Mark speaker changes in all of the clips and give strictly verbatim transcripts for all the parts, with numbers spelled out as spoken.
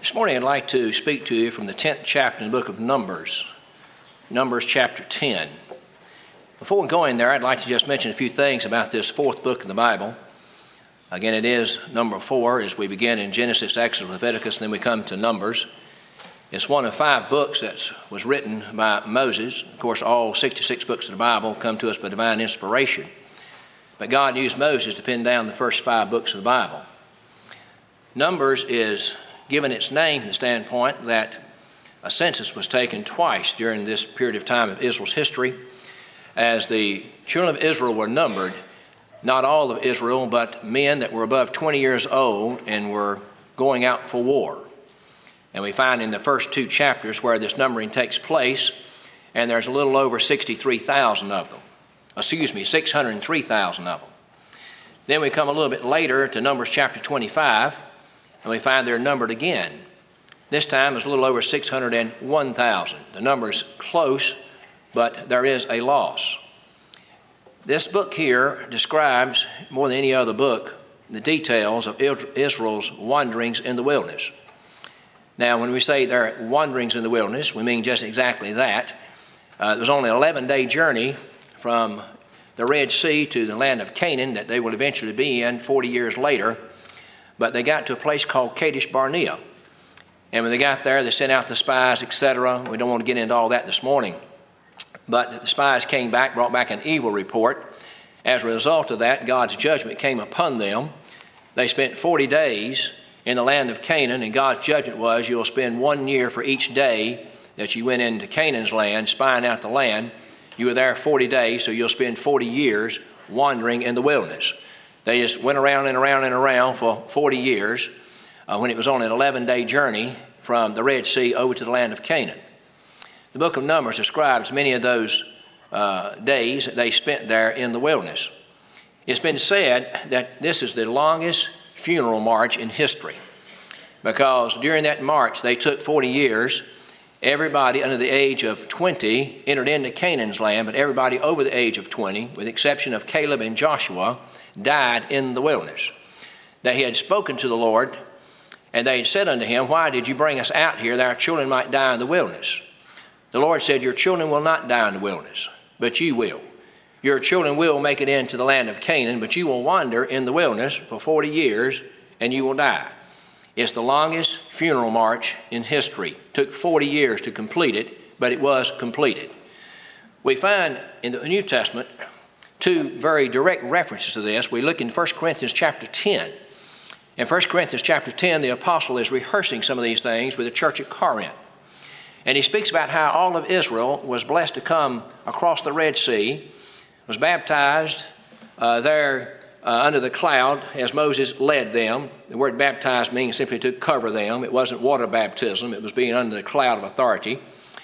Speaker 1: This morning I'd like to speak to you from the tenth chapter in the book of Numbers, Numbers chapter ten. Before going there, I'd like to just mention a few things about this fourth book of the Bible. Again, it is number four as we begin in Genesis, Exodus, Leviticus, and then we come to Numbers. It's one of five books that was written by Moses. Of course, all sixty-six books of the Bible come to us by divine inspiration. But God used Moses to pin down the first five books of the Bible. Numbers is given its name from the standpoint that a census was taken twice during this period of time of Israel's history. As the children of Israel were numbered, not all of Israel, but men that were above twenty years old and were going out for war. And we find in the first two chapters where this numbering takes place, and there's a little over sixty-three thousand of them. Excuse me, six hundred three thousand of them. Then we come a little bit later to Numbers chapter twenty-five, and we find they're numbered again. This time it's a little over six hundred one thousand. The number is close, but there is a loss. This book here describes, more than any other book, the details of Israel's wanderings in the wilderness. Now, when we say their wanderings in the wilderness, we mean just exactly that. Uh, it was only an eleven-day journey from the Red Sea to the land of Canaan that they will eventually be in forty years later. But they got to a place called Kadesh Barnea. And when they got there, they sent out the spies, et cetera. We don't want to get into all that this morning. But the spies came back, brought back an evil report. As a result of that, God's judgment came upon them. They spent forty days in the land of Canaan, and God's judgment was, you'll spend one year for each day that you went into Canaan's land, spying out the land. You were there forty days, so you'll spend forty years wandering in the wilderness. They just went around and around and around for forty years uh, when it was only an eleven-day journey from the Red Sea over to the land of Canaan. The book of Numbers describes many of those uh, days that they spent there in the wilderness. It's been said that this is the longest funeral march in history, because during that march they took forty years. Everybody under the age of twenty entered into Canaan's land, but everybody over the age of twenty, with the exception of Caleb and Joshua, died in the wilderness. They had spoken to the Lord, and they had said unto him, why did you bring us out here that our children might die in the wilderness? The Lord said, your children will not die in the wilderness, but you will. Your children will make it into the land of Canaan, but you will wander in the wilderness for forty years, and you will die. It's the longest funeral march in history. It took forty years to complete it, but it was completed. We find in the New Testament two very direct references to this. We look in First Corinthians chapter ten. In First Corinthians chapter ten, the apostle is rehearsing some of these things with the church at Corinth. And he speaks about how all of Israel was blessed to come across the Red Sea, was baptized uh, there uh, under the cloud as Moses led them. The word baptized means simply to cover them. It wasn't water baptism. It was being under the cloud of authority.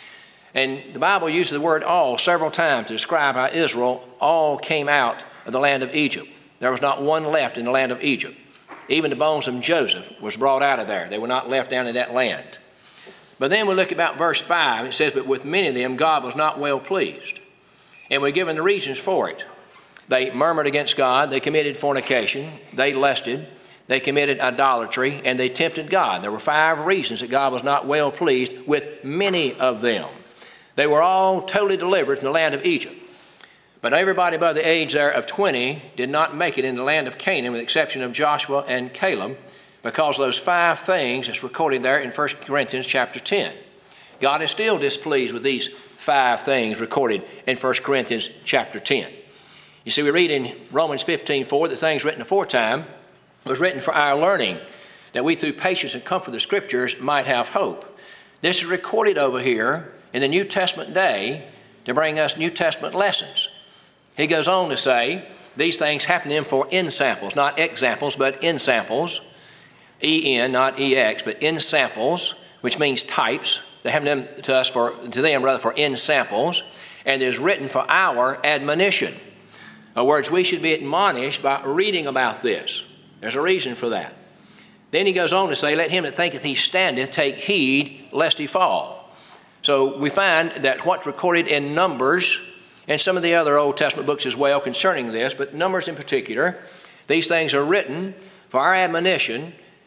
Speaker 1: And the Bible uses the word all several times to describe how Israel all came out of the land of Egypt. There was not one left in the land of Egypt. Even the bones of Joseph was brought out of there. They were not left down in that land. But then we look about verse five. It says, but with many of them God was not well pleased. And we're given the reasons for it. They murmured against God. They committed fornication. They lusted. They committed idolatry. And they tempted God. There were five reasons that God was not well pleased with many of them. They were all totally delivered from the land of Egypt. But everybody by the age there of twenty did not make it in the land of Canaan, with the exception of Joshua and Caleb, because of those five things that's recorded there in First Corinthians chapter ten. God is still displeased with these five things recorded in First Corinthians chapter ten. You see, we read in Romans fifteen four, the things written aforetime was written for our learning, that we through patience and comfort of the Scriptures might have hope. This is recorded over here in the New Testament day to bring us New Testament lessons. He goes on to say, these things happen to him for ensamples, not examples, but ensamples, E N, not E X, but ensamples, which means types. They happen to them, to us for, to them rather for ensamples, and it is written for our admonition. In other words, we should be admonished by reading about this. There's a reason for that. Then he goes on to say, let him that thinketh he standeth take heed lest he fall. So we find that what's recorded in Numbers and some of the other Old Testament books as well concerning this, but Numbers in particular, these things are written for our admonition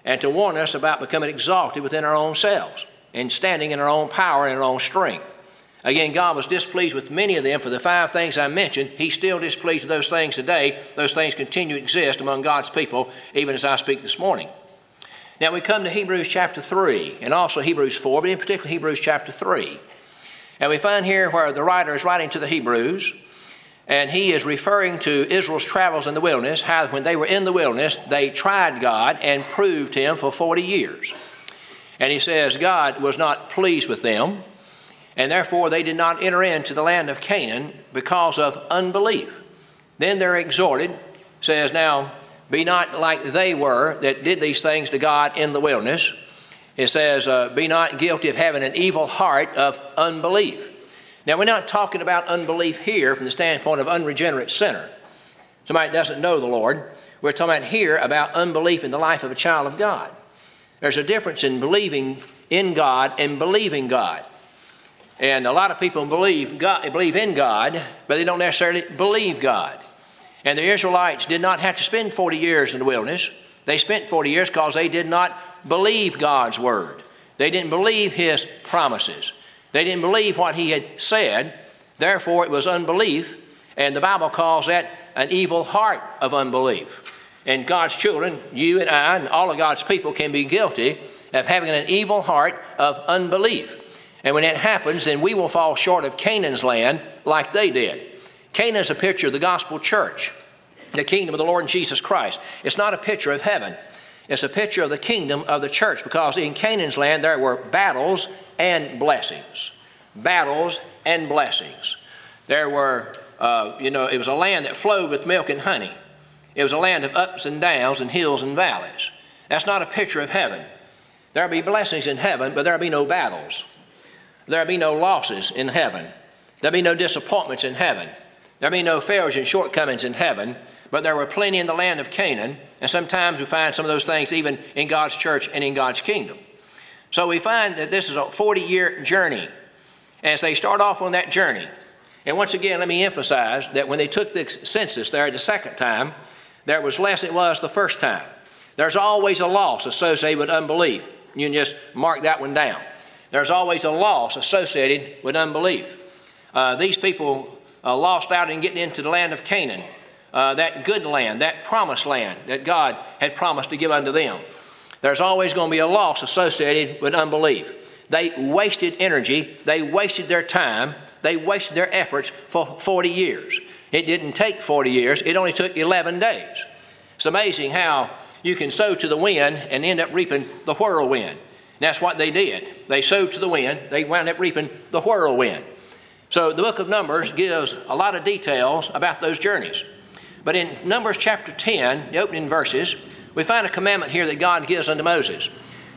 Speaker 1: and to warn us about becoming exalted within our own selves and standing in our own power and our own strength. Again, God was displeased with many of them for the five things I mentioned. He's still displeased with those things today. Those things continue to exist among God's people, even as I speak this morning. Now we come to Hebrews chapter three, and also Hebrews four, but in particular Hebrews chapter three. And we find here where the writer is writing to the Hebrews, and he is referring to Israel's travels in the wilderness, how when they were in the wilderness, they tried God and proved him for forty years. And he says God was not pleased with them, and therefore they did not enter into the land of Canaan because of unbelief. Then they're exhorted, says, now, be not like they were that did these things to God in the wilderness. It says, uh, be not guilty of having an evil heart of unbelief. Now, we're not talking about unbelief here from the standpoint of unregenerate sinner, somebody that doesn't know the Lord. We're talking about here about unbelief in the life of a child of God. There's a difference in believing in God and believing God. And a lot of people believe God, believe in God, but they don't necessarily believe God. And the Israelites did not have to spend forty years in the wilderness. They spent forty years because they did not believe God's word. They didn't believe his promises. They didn't believe what he had said. Therefore, it was unbelief. And the Bible calls that an evil heart of unbelief. And God's children, you and I, and all of God's people can be guilty of having an evil heart of unbelief. And when that happens, then we will fall short of Canaan's land like they did. Canaan is a picture of the gospel church, the kingdom of the Lord Jesus Christ. It's not a picture of heaven. It's a picture of the kingdom of the church, because in Canaan's land there were battles and blessings. Battles and blessings. There were, uh, you know, it was a land that flowed with milk and honey. It was a land of ups and downs and hills and valleys. That's not a picture of heaven. There'll be blessings in heaven, but there'll be no battles. There'll be no losses in heaven. There'll be no disappointments in heaven. There'll be no failures and shortcomings in heaven, but there were plenty in the land of Canaan, and sometimes we find some of those things even in God's church and in God's kingdom. So we find that this is a forty-year journey. As they start off on that journey, and once again, let me emphasize that when they took the census there the second time, there was less than it was the first time. There's always a loss associated with unbelief. You can just mark that one down. There's always a loss associated with unbelief. Uh, these people uh, lost out in getting into the land of Canaan, uh, that good land, that promised land that God had promised to give unto them. There's always going to be a loss associated with unbelief. They wasted energy, they wasted their time, they wasted their efforts for forty years. It didn't take forty years, it only took eleven days. It's amazing how you can sow to the wind and end up reaping the whirlwind. And that's what they did. They sowed to the wind, they wound up reaping the whirlwind. So the book of Numbers gives a lot of details about those journeys. But in Numbers chapter ten, the opening verses, we find a commandment here that God gives unto Moses.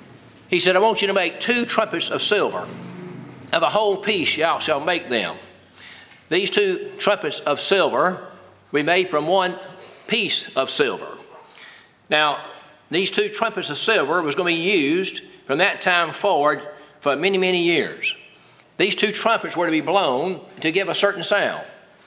Speaker 1: He said, I want you to make two trumpets of silver. Of a whole piece y'all shall make them. These two trumpets of silver we made from one piece of silver. Now, these two trumpets of silver was going to be used from that time forward for many, many years. These two trumpets were to be blown to give a certain sound.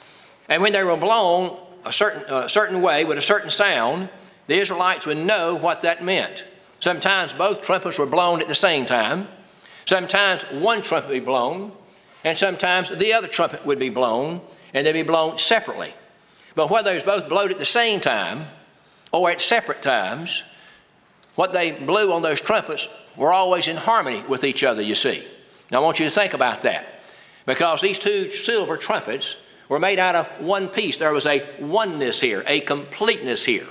Speaker 1: And when they were blown a certain, a certain way with a certain sound, the Israelites would know what that meant. Sometimes both trumpets were blown at the same time. Sometimes one trumpet would be blown, and sometimes the other trumpet would be blown, and they'd be blown separately. But whether they was both blown at the same time or at separate times, what they blew on those trumpets were always in harmony with each other, you see. Now I want you to think about that, because these two silver trumpets were made out of one piece. There was a oneness here, a completeness here.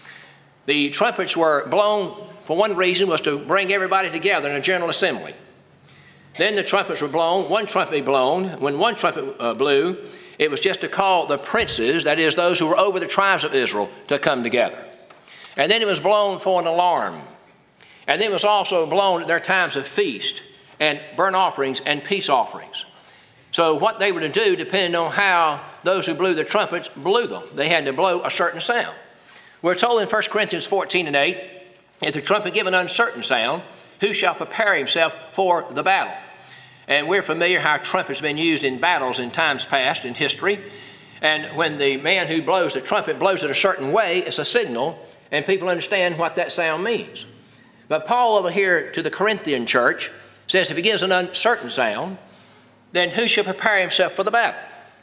Speaker 1: The trumpets were blown for one reason, was to bring everybody together in a general assembly. Then the trumpets were blown, one trumpet be blown. When one trumpet uh, blew, it was just to call the princes, that is those who were over the tribes of Israel, to come together. And then it was blown for an alarm. And then it was also blown at their times of feast and burnt offerings and peace offerings. So what they were to do depended on how those who blew the trumpets blew them. They had to blow a certain sound. We're told in First Corinthians fourteen and eight, if the trumpet give an uncertain sound, who shall prepare himself for the battle? And we're familiar how trumpets have been used in battles in times past in history. And when the man who blows the trumpet blows it a certain way, it's a signal, and people understand what that sound means. But Paul over here to the Corinthian church says if he gives an uncertain sound, then who shall prepare himself for the battle?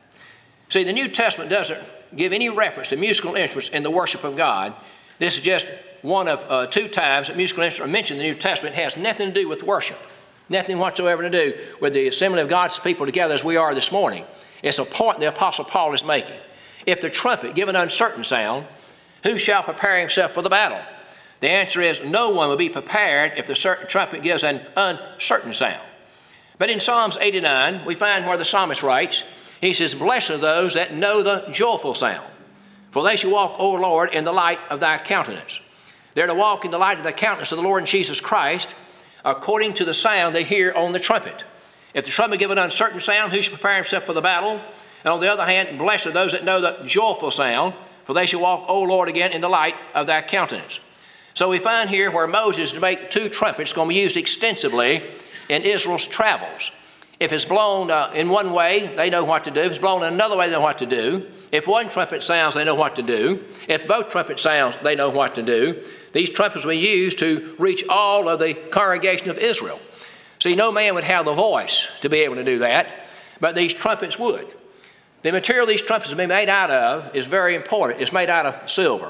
Speaker 1: See, the New Testament doesn't give any reference to musical instruments in the worship of God. This is just one of uh, two times that musical instruments are mentioned in the New Testament. It has nothing to do with worship, nothing whatsoever to do with the assembly of God's people together as we are this morning. It's a point the Apostle Paul is making. If the trumpet give an uncertain sound, who shall prepare himself for the battle? The answer is no one will be prepared if the trumpet gives an uncertain sound. But in Psalms eighty-nine, we find where the psalmist writes, he says, blessed are those that know the joyful sound, for they shall walk, O Lord, in the light of thy countenance. They're to walk in the light of the countenance of the Lord Jesus Christ, according to the sound they hear on the trumpet. If the trumpet give an uncertain sound, who shall prepare himself for the battle? And on the other hand, blessed are those that know the joyful sound, for they shall walk, O Lord, again in the light of thy countenance. So we find here where Moses to make two trumpets going to be used extensively in Israel's travels. If it's blown uh, in one way, they know what to do. If it's blown in another way, they know what to do. If one trumpet sounds, they know what to do. If both trumpets sound, they know what to do. These trumpets were used to reach all of the congregation of Israel. See, no man would have the voice to be able to do that, but these trumpets would. The material these trumpets have been made out of is very important. It's made out of silver.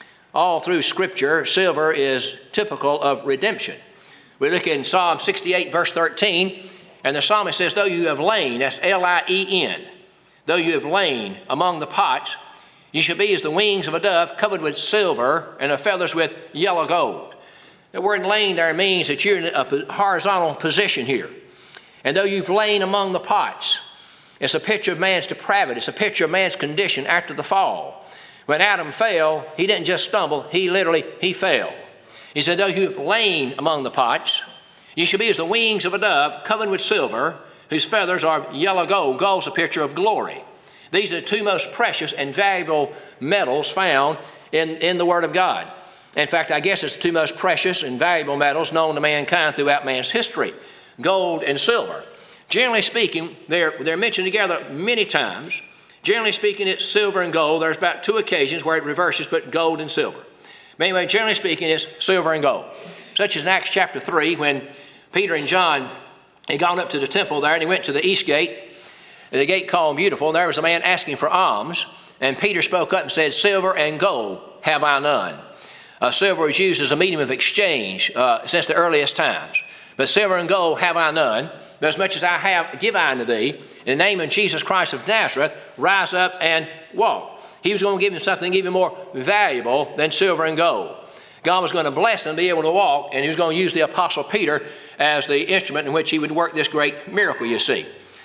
Speaker 1: All through Scripture, silver is typical of redemption. We look in Psalm sixty-eight, verse thirteen, and the psalmist says, though you have lain, that's L I E N, though you have lain among the pots, you shall be as the wings of a dove covered with silver and the feathers with yellow gold. The word lain there means that you're in a horizontal position here. And though you've lain among the pots, it's a picture of man's depravity. It's a picture of man's condition after the fall. When Adam fell, he didn't just stumble, he literally, he fell. He said, though you have lain among the pots, you shall be as the wings of a dove covered with silver, whose feathers are yellow gold. Gold's a picture of glory. These are the two most precious and valuable metals found in, in the Word of God. In fact, I guess it's the two most precious and valuable metals known to mankind throughout man's history, gold and silver. Generally speaking, they're, they're mentioned together many times. Generally speaking, it's silver and gold. There's about two occasions where it reverses, but gold and silver. But anyway, generally speaking, it's silver and gold. Such as in Acts chapter three, when Peter and John had gone up to the temple there, and he went to the east gate, the gate called Beautiful, and there was a man asking for alms, and Peter spoke up and said, silver and gold have I none. Uh, silver is used as a medium of exchange uh, since the earliest times. But silver and gold have I none. But as much as I have, give I unto thee. In the name of Jesus Christ of Nazareth, rise up and walk. He was going to give him something even more valuable than silver and gold. God was going to bless him to be able to walk, and he was going to use the Apostle Peter as the instrument in which he would work this great miracle, you see.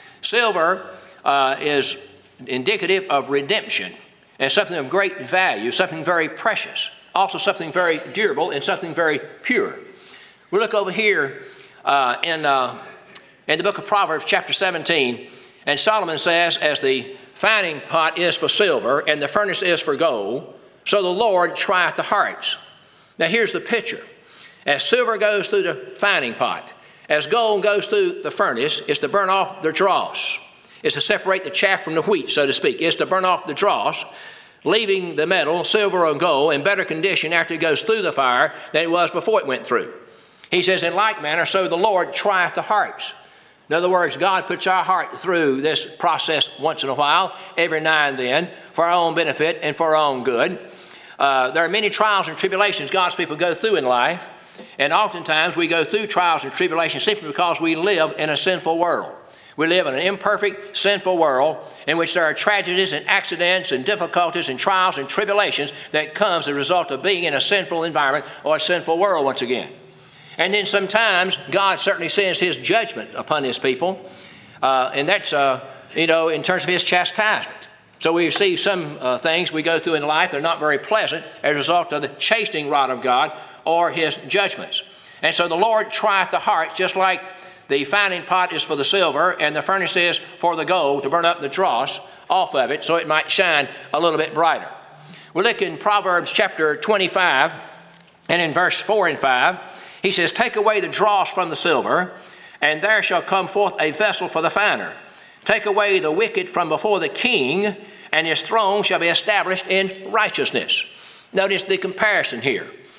Speaker 1: Silver uh, is indicative of redemption and something of great value, something very precious, also something very durable and something very pure. We look over here uh, in, uh, in the book of Proverbs, chapter seventeen, and Solomon says, as the fining pot is for silver and the furnace is for gold, so the Lord trieth the hearts. Now here's the picture. As silver goes through the fining pot, as gold goes through the furnace, it's to burn off the dross. It's to separate the chaff from the wheat, so to speak. It's to burn off the dross, leaving the metal, silver or gold, in better condition after it goes through the fire than it was before it went through. He says, in like manner, so the Lord trieth the hearts. In other words, God puts our heart through this process once in a while, every now and then, for our own benefit and for our own good. Uh, there are many trials and tribulations God's people go through in life, and oftentimes we go through trials and tribulations simply because we live in a sinful world. We live in an imperfect, sinful world in which there are tragedies and accidents and difficulties and trials and tribulations that comes as a result of being in a sinful environment or a sinful world once again. And then sometimes God certainly sends his judgment upon his people, uh, and that's, uh, you know, in terms of his chastisement. So we receive some uh, things we go through in life that are not very pleasant as a result of the chastening rod of God or his judgments. And so the Lord trieth the hearts, just like the fining pot is for the silver and the furnace is for the gold, to burn up the dross off of it so it might shine a little bit brighter. We look in Proverbs chapter twenty-five, and in verse four and five, he says, take away the dross from the silver, and there shall come forth a vessel for the finer. Take away the wicked from before the king, and his throne shall be established in righteousness. Notice the comparison here.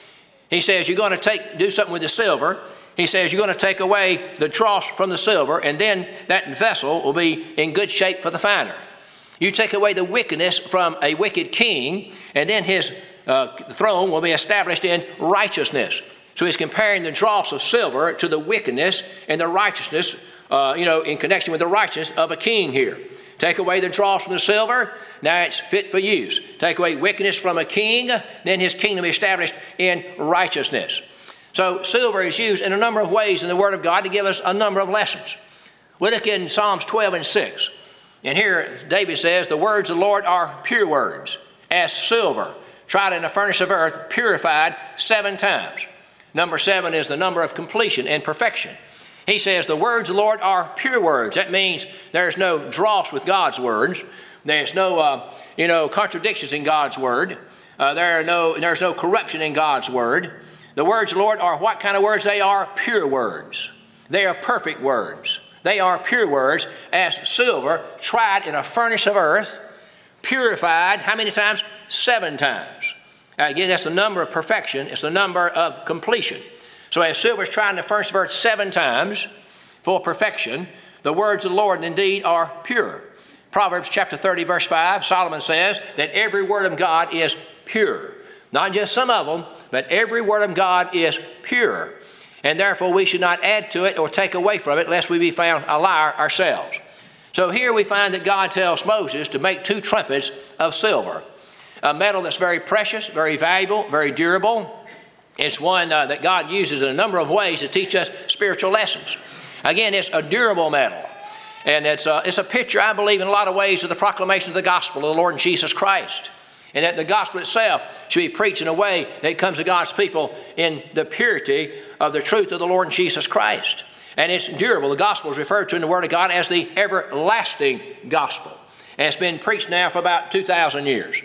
Speaker 1: He says you're going to take, do something with the silver. He says you're going to take away the dross from the silver, and then that vessel will be in good shape for the finer. You take away the wickedness from a wicked king, and then his uh, throne will be established in righteousness. So he's comparing the dross of silver to the wickedness and the righteousness, uh, you know, in connection with the righteousness of a king here. Take away the dross from the silver, now it's fit for use. Take away wickedness from a king, then his kingdom is established in righteousness. So silver is used in a number of ways in the Word of God to give us a number of lessons. We look in Psalms twelve and six. And here David says, the words of the Lord are pure words, as silver, tried in a furnace of earth, purified seven times. Number seven is the number of completion and perfection. He says the words of the Lord are pure words. That means there's no dross with God's words. There's no, uh, you know, contradictions in God's word. Uh, there are no, there's no corruption in God's word. The words of the Lord are what kind of words? They are pure words. They are perfect words. They are pure words, as silver tried in a furnace of earth, purified, how many times? Seven times. Again, that's the number of perfection. It's the number of completion. So as silver is tried in the furnace of earth seven times for perfection, the words of the Lord indeed are pure. Proverbs chapter thirty, verse five, Solomon says that every word of God is pure. Not just some of them, but every word of God is pure. And therefore we should not add to it or take away from it, lest we be found a liar ourselves. So here we find that God tells Moses to make two trumpets of silver, a metal that's very precious, very valuable, very durable. It's one uh, that God uses in a number of ways to teach us spiritual lessons. Again, it's a durable metal. And it's a, it's a picture, I believe, in a lot of ways of the proclamation of the gospel of the Lord Jesus Christ. And that the gospel itself should be preached in a way that comes to God's people in the purity of the truth of the Lord Jesus Christ. And it's durable. The gospel is referred to in the Word of God as the everlasting gospel. And it's been preached now for about two thousand years.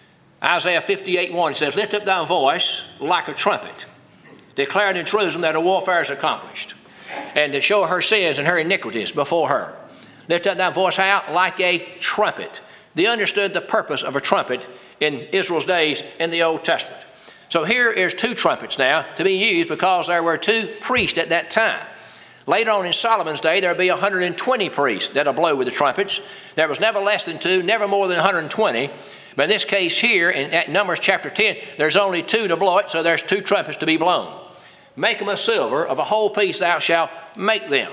Speaker 1: Isaiah fifty-eight one says, lift up thy voice like a trumpet, declaring in Jerusalem that her warfare is accomplished, and to show her sins and her iniquities before her. Lift up thy voice out like a trumpet. They understood the purpose of a trumpet in Israel's days in the Old Testament. So here is two trumpets now to be used because there were two priests at that time. Later on in Solomon's day, there will be one hundred twenty priests that will blow with the trumpets. There was never less than two, never more than one hundred twenty. But in this case here, in at Numbers chapter ten, there's only two to blow it, so there's two trumpets to be blown. Make them of silver, of a whole piece thou shalt make them.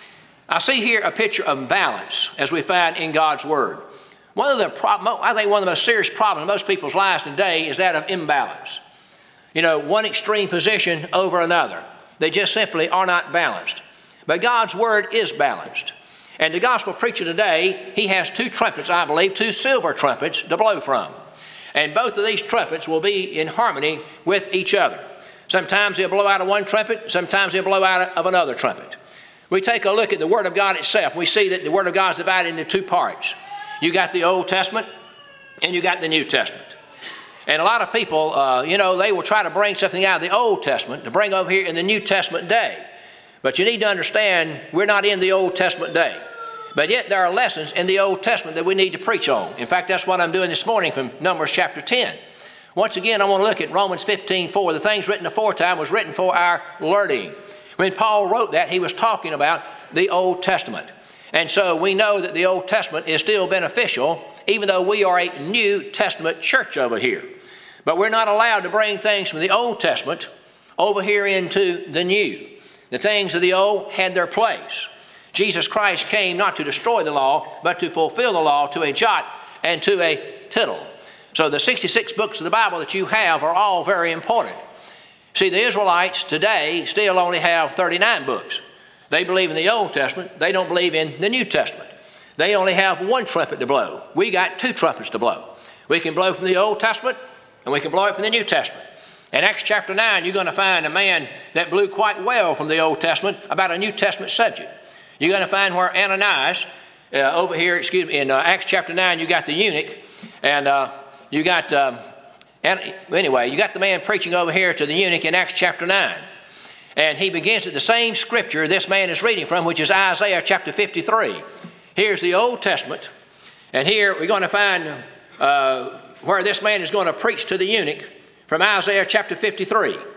Speaker 1: I see here a picture of balance, as we find in God's Word. One of the problem, I think one of the most serious problems in most people's lives today is that of imbalance. You know, one extreme position over another. They just simply are not balanced. But God's Word is balanced. And the gospel preacher today, he has two trumpets, I believe, two silver trumpets to blow from. And both of these trumpets will be in harmony with each other. Sometimes he'll blow out of one trumpet, sometimes he'll blow out of another trumpet. We take a look at the Word of God itself. We see that the Word of God is divided into two parts. You got the Old Testament and you got the New Testament. And a lot of people, uh, you know, they will try to bring something out of the Old Testament to bring over here in the New Testament day. But you need to understand, we're not in the Old Testament day. But yet there are lessons in the Old Testament that we need to preach on. In fact, that's what I'm doing this morning from Numbers chapter ten. Once again, I want to look at Romans fifteen four. The things written aforetime was written for our learning. When Paul wrote that, he was talking about the Old Testament. And so we know that the Old Testament is still beneficial, even though we are a New Testament church over here. But we're not allowed to bring things from the Old Testament over here into the New. The things of the old had their place. Jesus Christ came not to destroy the law, but to fulfill the law to a jot and to a tittle. So the sixty-six books of the Bible that you have are all very important. See, the Israelites today still only have thirty-nine books. They believe in the Old Testament. They don't believe in the New Testament. They only have one trumpet to blow. We got two trumpets to blow. We can blow from the Old Testament and we can blow it from the New Testament. In Acts chapter nine, you're going to find a man that blew quite well from the Old Testament about a New Testament subject. You're going to find where Ananias, uh, over here, excuse me, in uh, Acts chapter nine, you got the eunuch, and uh, you got, um, and, anyway, you got the man preaching over here to the eunuch in Acts chapter nine. And he begins at the same scripture this man is reading from, which is Isaiah chapter fifty-three. Here's the Old Testament, and here we're going to find uh, where this man is going to preach to the eunuch from Isaiah chapter fifty-three.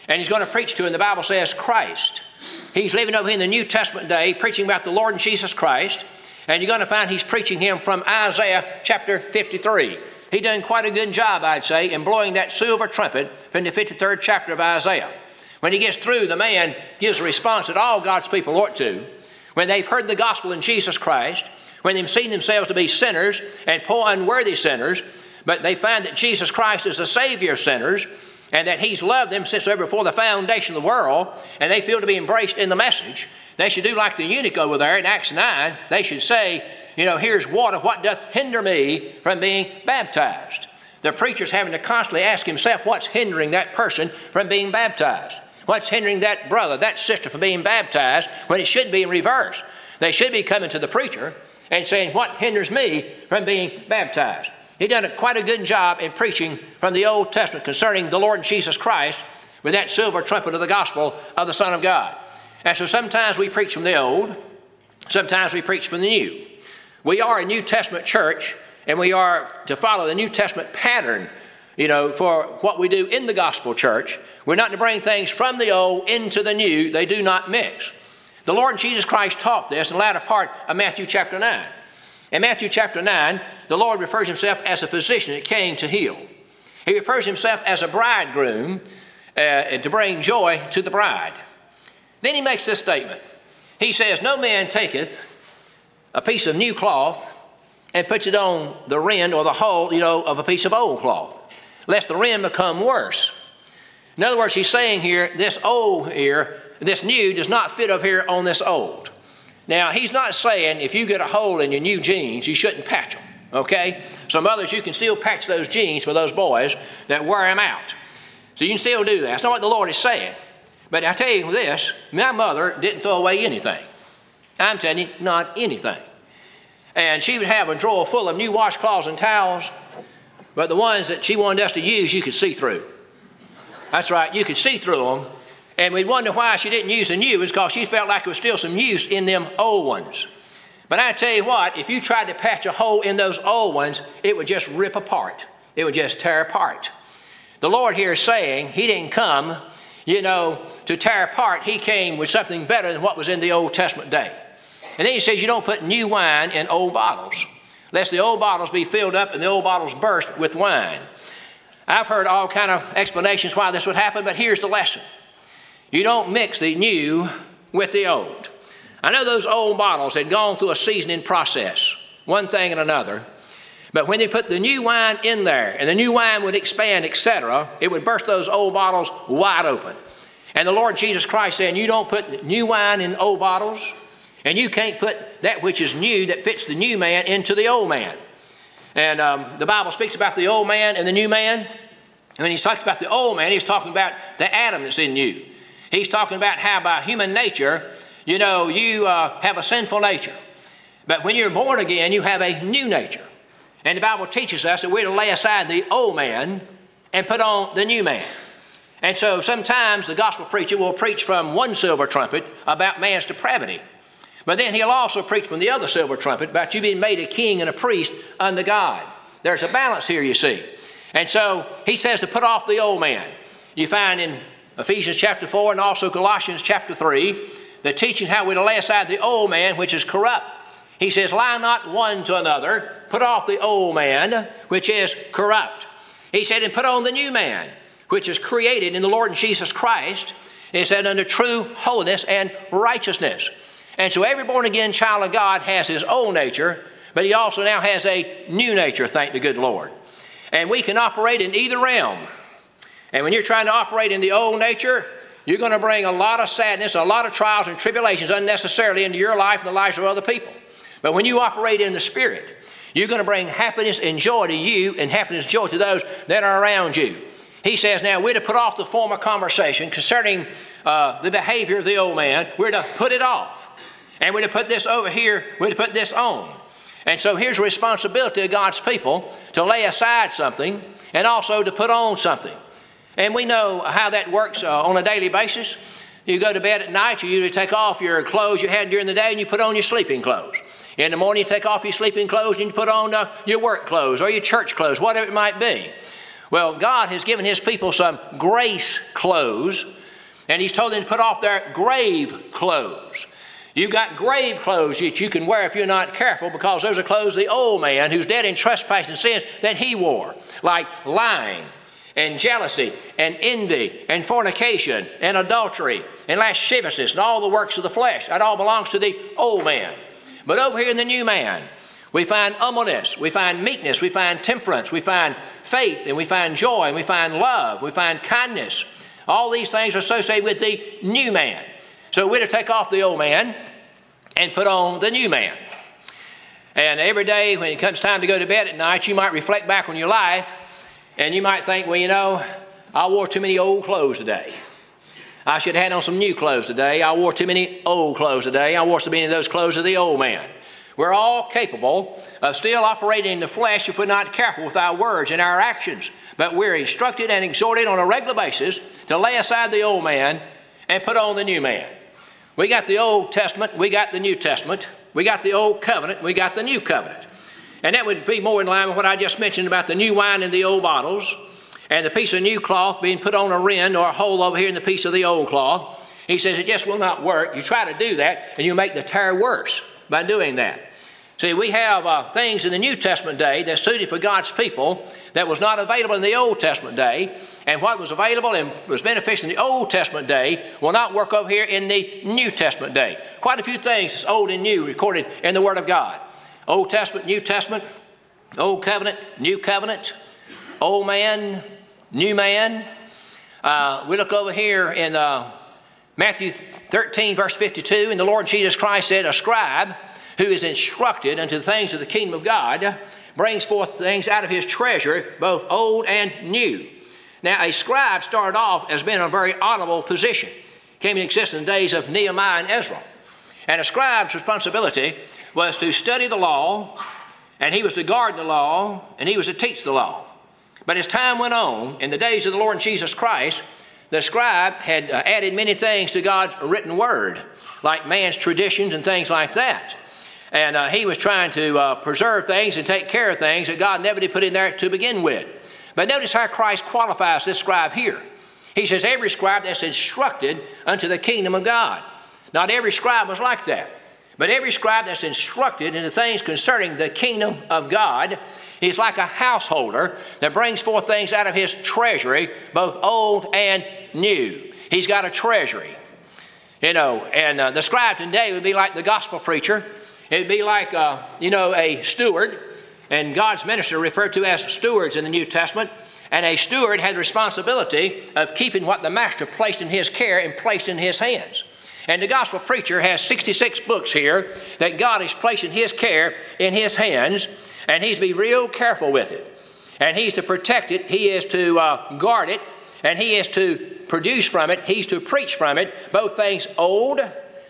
Speaker 1: And he's going to preach to, and the Bible says, Christ. He's living over here in the New Testament day, preaching about the Lord Jesus Christ. And you're going to find he's preaching him from Isaiah chapter fifty-three. He done quite a good job, I'd say, in blowing that silver trumpet from the fifty-third chapter of Isaiah. When he gets through, the man gives a response that all God's people ought to. When they've heard the gospel in Jesus Christ, when they've seen themselves to be sinners and poor unworthy sinners, but they find that Jesus Christ is the Savior of sinners, and that he's loved them since ever before the foundation of the world, and they feel to be embraced in the message, they should do like the eunuch over there in Acts nine. They should say, you know, here's water, what doth hinder me from being baptized? The preacher's having to constantly ask himself what's hindering that person from being baptized. What's hindering that brother, that sister from being baptized when it should be in reverse? They should be coming to the preacher and saying, what hinders me from being baptized? He done a, quite a good job in preaching from the Old Testament concerning the Lord Jesus Christ with that silver trumpet of the gospel of the Son of God. And so sometimes we preach from the Old, sometimes we preach from the New. We are a New Testament church, and we are to follow the New Testament pattern, you know, for what we do in the gospel church. We're not to bring things from the old into the new. They do not mix. The Lord Jesus Christ taught this in the latter part of Matthew chapter nine. In Matthew chapter nine, the Lord refers himself as a physician that came to heal. He refers himself as a bridegroom uh, to bring joy to the bride. Then he makes this statement. He says, no man taketh a piece of new cloth and puts it on the rend or the hole, you know, of a piece of old cloth, lest the rend become worse. In other words, he's saying here, this old here, this new does not fit over here on this old. Now, he's not saying if you get a hole in your new jeans, you shouldn't patch them, okay? Some others, you can still patch those jeans for those boys that wear them out. So you can still do that. That's not what the Lord is saying. But I tell you this, my mother didn't throw away anything. I'm telling you, not anything. And she would have a drawer full of new washcloths and towels, but the ones that she wanted us to use, you could see through. That's right, you could see through them. And we'd wonder why she didn't use the new. It's because she felt like there was still some use in them old ones. But I tell you what, if you tried to patch a hole in those old ones, it would just rip apart. It would just tear apart. The Lord here is saying he didn't come, you know, to tear apart. He came with something better than what was in the Old Testament day. And then he says you don't put new wine in old bottles, lest the old bottles be filled up and the old bottles burst with wine. I've heard all kind of explanations why this would happen, but here's the lesson. You don't mix the new with the old. I know those old bottles had gone through a seasoning process, one thing and another, but when they put the new wine in there and the new wine would expand, et cetera, it would burst those old bottles wide open. And the Lord Jesus Christ saying, you don't put new wine in old bottles, and you can't put that which is new that fits the new man into the old man. And um, the Bible speaks about the old man and the new man. And when he's talking about the old man, he's talking about the Adam that's in you. He's talking about how by human nature, you know, you uh, have a sinful nature. But when you're born again, you have a new nature. And the Bible teaches us that we're to lay aside the old man and put on the new man. And so sometimes the gospel preacher will preach from one silver trumpet about man's depravity. But then he'll also preach from the other silver trumpet about you being made a king and a priest unto God. There's a balance here, you see. And so he says to put off the old man. You find in Ephesians chapter four and also Colossians chapter three, the teaching how we're to lay aside the old man which is corrupt. He says, lie not one to another, put off the old man which is corrupt. He said, and put on the new man which is created in the Lord Jesus Christ. And he said, unto true holiness and righteousness. And so every born-again child of God has his old nature, but he also now has a new nature, thank the good Lord. And we can operate in either realm. And when you're trying to operate in the old nature, you're going to bring a lot of sadness, a lot of trials and tribulations unnecessarily into your life and the lives of other people. But when you operate in the Spirit, you're going to bring happiness and joy to you and happiness and joy to those that are around you. He says now we're to put off the former conversation concerning uh, the behavior of the old man. We're to put it off. And we're to put this over here, we're to put this on. And so here's the responsibility of God's people to lay aside something and also to put on something. And we know how that works uh, on a daily basis. You go to bed at night, you usually take off your clothes you had during the day and you put on your sleeping clothes. In the morning you take off your sleeping clothes and you put on uh, your work clothes or your church clothes, whatever it might be. Well, God has given his people some grace clothes And he's told them to put off their grave clothes. You've got grave clothes that you can wear if you're not careful, because those are clothes of the old man who's dead in trespass and sins that he wore, like lying and jealousy and envy and fornication and adultery and lasciviousness and all the works of the flesh. That all belongs to the old man. But over here in the new man, we find humbleness, we find meekness, we find temperance, we find faith, and we find joy, and we find love, we find kindness. All these things are associated with the new man. So we're to take off the old man and put on the new man. And every day when it comes time to go to bed at night, you might reflect back on your life, and you might think, well, you know, I wore too many old clothes today. I should have had on some new clothes today. I wore too many old clothes today. I wore too many of those clothes of the old man. We're all capable of still operating in the flesh if we're not careful with our words and our actions. But we're instructed and exhorted on a regular basis to lay aside the old man and put on the new man. We got the Old Testament, we got the New Testament, we got the Old Covenant, we got the New Covenant. And that would be more in line with what I just mentioned about the new wine in the old bottles, and the piece of new cloth being put on a rind or a hole over here in the piece of the old cloth. He says it just will not work. You try to do that, and you make the tear worse by doing that. See, we have uh, things in the New Testament day that's suited for God's people that was not available in the Old Testament day, and what was available and was beneficial in the Old Testament day will not work over here in the New Testament day. Quite a few things old and new recorded in the Word of God. Old Testament, New Testament, Old Covenant, New Covenant, Old Man, New Man. Uh, we look over here in uh, Matthew thirteen, verse fifty-two, and the Lord Jesus Christ said, a scribe who is instructed unto the things of the kingdom of God brings forth things out of his treasure, both old and new. Now, a scribe started off as being in a very honorable position. Came into existence in the days of Nehemiah and Ezra. And a scribe's responsibility was to study the law, and he was to guard the law, and he was to teach the law. But as time went on, in the days of the Lord Jesus Christ, the scribe had uh, added many things to God's written word, like man's traditions and things like that. And uh, he was trying to uh, preserve things and take care of things that God never did put in there to begin with. But notice how Christ qualifies this scribe here. He says, every scribe that's instructed unto the kingdom of God. Not every scribe was like that. But every scribe that's instructed in the things concerning the kingdom of God is like a householder that brings forth things out of his treasury, both old and new. He's got a treasury. You know, and uh, the scribe today would be like the gospel preacher. It'd be like, uh, you know, a steward, and God's minister referred to as stewards in the New Testament, and a steward had the responsibility of keeping what the master placed in his care and placed in his hands. And the gospel preacher has sixty-six books here that God has placed in his care, in his hands, and he's to be real careful with it. And he's to protect it, he is to uh, guard it, and he is to produce from it, he's to preach from it, both things old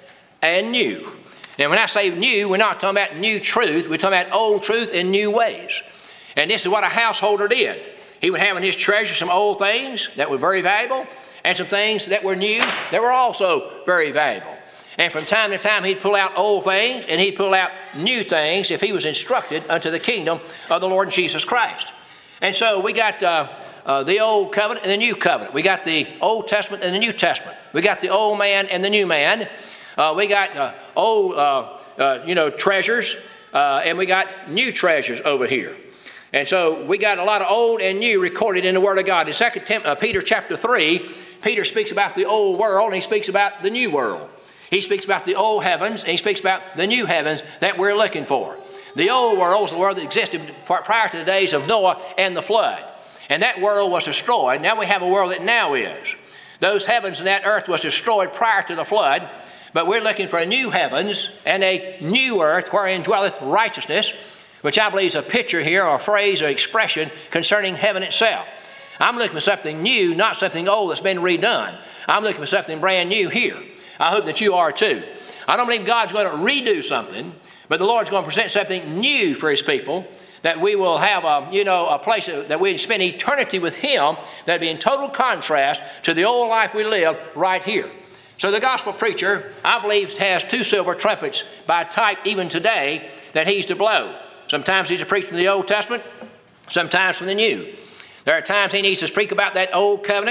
Speaker 1: and new. Now, when I say new, we're not talking about new truth. We're talking about old truth in new ways. And this is what a householder did. He would have in his treasure some old things that were very valuable and some things that were new that were also very valuable. And from time to time, he'd pull out old things and he'd pull out new things if he was instructed unto the kingdom of the Lord Jesus Christ. And so we got uh, uh, the Old Covenant and the New Covenant. We got the Old Testament and the New Testament. We got the old man and the new man. Uh, we got uh, old, uh, uh, you know, treasures, uh, and we got new treasures over here. And so we got a lot of old and new recorded in the Word of God. In Second Peter chapter three, Peter speaks about the old world, and he speaks about the new world. He speaks about the old heavens, and he speaks about the new heavens that we're looking for. The old world is the world that existed prior to the days of Noah and the flood. And that world was destroyed. Now we have a world that now is. Those heavens and that earth was destroyed prior to the flood. But we're looking for a new heavens and a new earth wherein dwelleth righteousness, which I believe is a picture here or a phrase or expression concerning heaven itself. I'm looking for something new, not something old that's been redone. I'm looking for something brand new here. I hope that you are too. I don't believe God's going to redo something, but the Lord's going to present something new for his people, that we will have a, you know, a place that we spend eternity with him that'd be in total contrast to the old life we live right here. So the gospel preacher, I believe, has two silver trumpets by type even today that he's to blow. Sometimes he's to preach from the Old Testament, sometimes from the New. There are times he needs to speak about that old covenant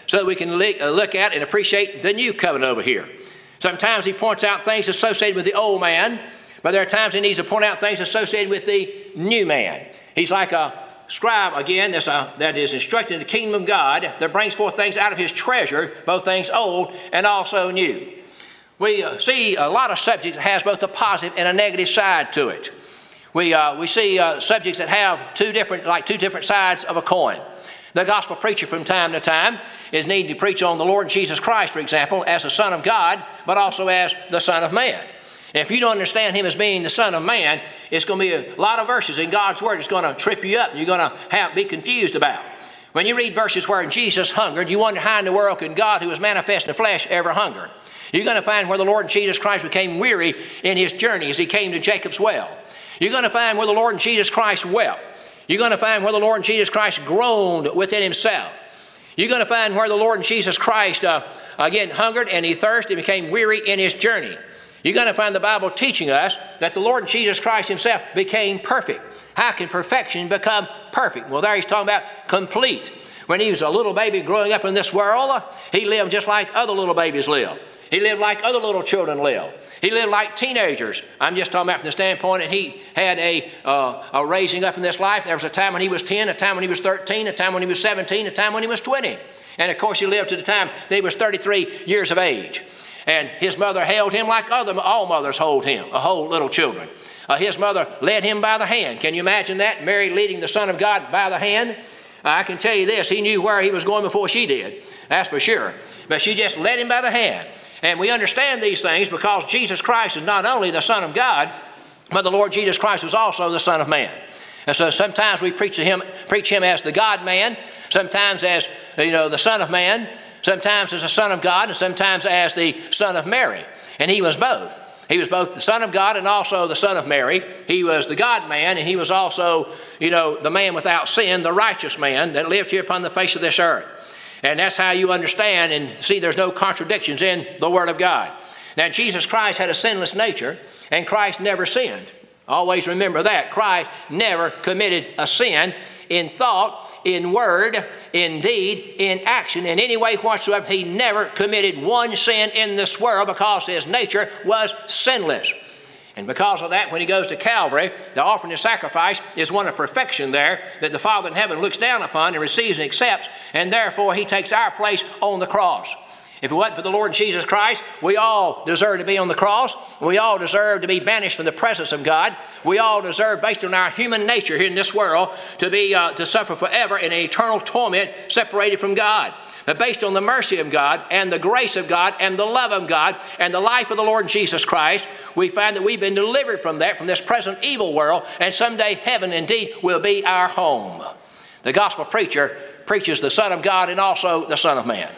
Speaker 1: so that we can look at and appreciate the new covenant over here. Sometimes he points out things associated with the old man, but there are times he needs to point out things associated with the new man. He's like a scribe, again, that's a, that is instructed in the kingdom of God, that brings forth things out of his treasure, both things old and also new. We uh, see a lot of subjects that has both a positive and a negative side to it. We, uh, we see uh, subjects that have two different, like two different sides of a coin. The gospel preacher from time to time is needing to preach on the Lord Jesus Christ, for example, as the Son of God, but also as the Son of Man. And if you don't understand him as being the Son of Man, it's going to be a lot of verses in God's Word that's going to trip you up and you're going to have, be confused about. When you read verses where Jesus hungered, you wonder how in the world can God, who was manifest in the flesh, ever hunger? You're going to find where the Lord Jesus Christ became weary in his journey as he came to Jacob's well. You're going to find where the Lord Jesus Christ wept. You're going to find where the Lord Jesus Christ groaned within himself. You're going to find where the Lord Jesus Christ, uh, again, hungered and he thirsted and became weary in his journey. You're going to find the Bible teaching us that the Lord Jesus Christ himself became perfect. How can perfection become perfect? Well, there he's talking about complete. When he was a little baby growing up in this world, he lived just like other little babies live. He lived like other little children live. He lived like teenagers. I'm just talking about from the standpoint that he had a, uh, a raising up in this life. There was a time when he was ten, a time when he was thirteen, a time when he was seventeen, a time when he was twenty. And of course he lived to the time that he was thirty-three years of age. And his mother held him like other, all mothers hold him, a whole little children. Uh, his mother led him by the hand. Can you imagine that? Mary leading the Son of God by the hand? Uh, I can tell you this, he knew where he was going before she did. That's for sure. But she just led him by the hand. And we understand these things because Jesus Christ is not only the Son of God, but the Lord Jesus Christ was also the Son of Man. And so sometimes we preach to him, preach him as the God-man, sometimes as, you know, the Son of Man, sometimes as the Son of God, and sometimes as the Son of Mary. And he was both. He was both the Son of God and also the Son of Mary. He was the God-man, and he was also, you know, the man without sin, the righteous man that lived here upon the face of this earth. And that's how you understand and see there's no contradictions in the Word of God. Now, Jesus Christ had a sinless nature, and Christ never sinned. Always remember that. Christ never committed a sin in thought, in word, in deed, in action, in any way whatsoever. He never committed one sin in this world because his nature was sinless. And because of that, when he goes to Calvary, the offering and sacrifice is one of perfection there that the Father in heaven looks down upon and receives and accepts, and therefore he takes our place on the cross. If it wasn't for the Lord Jesus Christ, we all deserve to be on the cross. We all deserve to be banished from the presence of God. We all deserve, based on our human nature here in this world, to be uh, to suffer forever in an eternal torment separated from God. But based on the mercy of God and the grace of God and the love of God and the life of the Lord Jesus Christ, we find that we've been delivered from that, from this present evil world, and someday heaven indeed will be our home. The gospel preacher preaches the Son of God and also the Son of Man.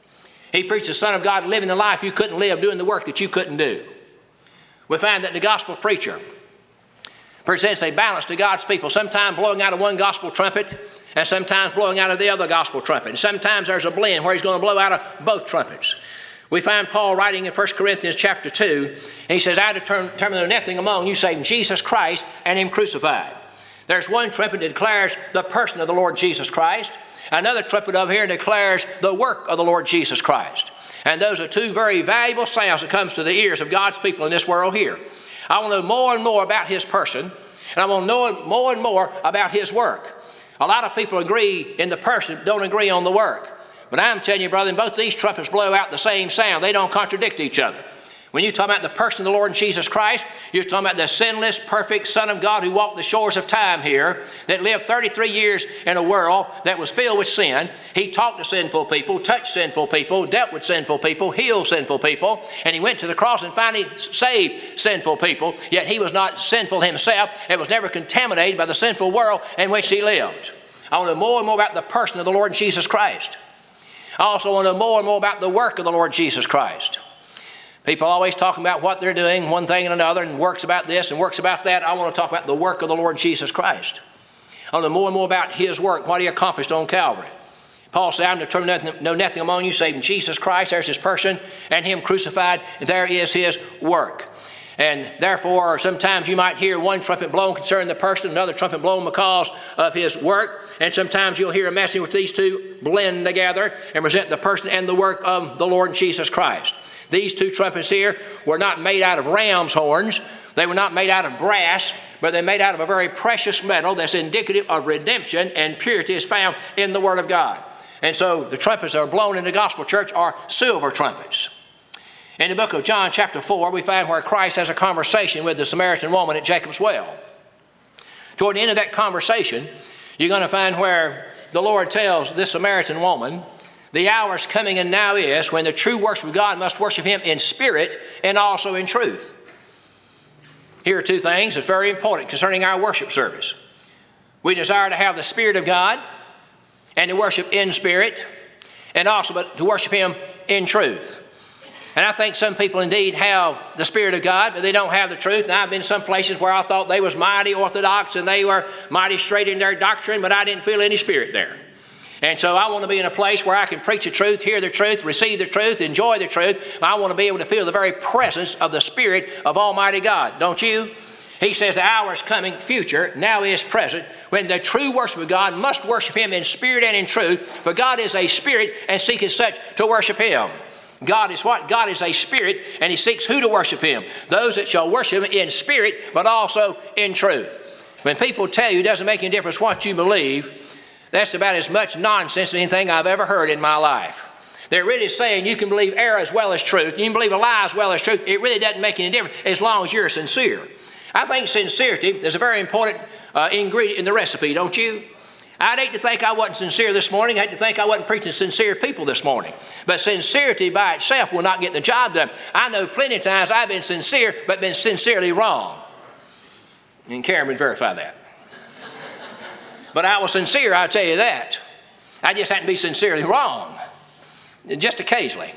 Speaker 1: He preached the Son of God living the life you couldn't live, doing the work that you couldn't do. We find that the gospel preacher presents a balance to God's people, sometimes blowing out of one gospel trumpet and sometimes blowing out of the other gospel trumpet. And sometimes there's a blend where he's going to blow out of both trumpets. We find Paul writing in First Corinthians chapter two, and he says, I determine there nothing among you save Jesus Christ and him crucified. There's one trumpet that declares the person of the Lord Jesus Christ. Another trumpet over here declares the work of the Lord Jesus Christ. And those are two very valuable sounds that comes to the ears of God's people in this world here. I want to know more and more about his person, and I want to know more and more about his work. A lot of people agree in the person, don't agree on the work. But I'm telling you, brother, both these trumpets blow out the same sound. They don't contradict each other. When you talk about the person of the Lord Jesus Christ, you're talking about the sinless, perfect Son of God who walked the shores of time here, that lived thirty-three years in a world that was filled with sin. He talked to sinful people, touched sinful people, dealt with sinful people, healed sinful people, and he went to the cross and finally saved sinful people, yet he was not sinful himself and was never contaminated by the sinful world in which he lived. I want to know more and more about the person of the Lord Jesus Christ. I also want to know more and more about the work of the Lord Jesus Christ. People always talking about what they're doing, one thing and another, and works about this and works about that. I want to talk about the work of the Lord Jesus Christ. I want to know more and more about his work, what he accomplished on Calvary. Paul said, I'm determined to know nothing among you save Jesus Christ, there's his person, and him crucified, and there is his work. And therefore, sometimes you might hear one trumpet blown concerning the person, another trumpet blown because of his work. And sometimes you'll hear a message with these two blend together and present the person and the work of the Lord Jesus Christ. These two trumpets here were not made out of ram's horns. They were not made out of brass, but they're made out of a very precious metal that's indicative of redemption and purity is found in the Word of God. And so the trumpets that are blown in the gospel church are silver trumpets. In the book of John chapter four, we find where Christ has a conversation with the Samaritan woman at Jacob's well. Toward the end of that conversation, you're going to find where the Lord tells this Samaritan woman, the hour is coming and now is when the true worship of God must worship Him in spirit and also in truth. Here are two things that's very important concerning our worship service. We desire to have the Spirit of God and to worship in spirit and also to worship Him in truth. And I think some people indeed have the Spirit of God, but they don't have the truth. And I've been in some places where I thought they was mighty orthodox and they were mighty straight in their doctrine, but I didn't feel any Spirit there. And so I want to be in a place where I can preach the truth, hear the truth, receive the truth, enjoy the truth. I want to be able to feel the very presence of the Spirit of Almighty God. Don't you? He says the hour is coming, future, now is present, when the true worship of God must worship Him in spirit and in truth. For God is a spirit and seeketh such to worship Him. God is what? God is a spirit, and He seeks who to worship Him? Those that shall worship Him in spirit, but also in truth. When people tell you it doesn't make any difference what you believe, that's about as much nonsense as anything I've ever heard in my life. They're really saying you can believe error as well as truth. You can believe a lie as well as truth. It really doesn't make any difference as long as you're sincere. I think sincerity is a very important uh, ingredient in the recipe, don't you? I'd hate to think I wasn't sincere this morning. I'd hate to think I wasn't preaching to sincere people this morning. But sincerity by itself will not get the job done. I know plenty of times I've been sincere, but been sincerely wrong. And Karen would verify that. But I was sincere, I'll tell you that. I just happened to be sincerely wrong. Just occasionally.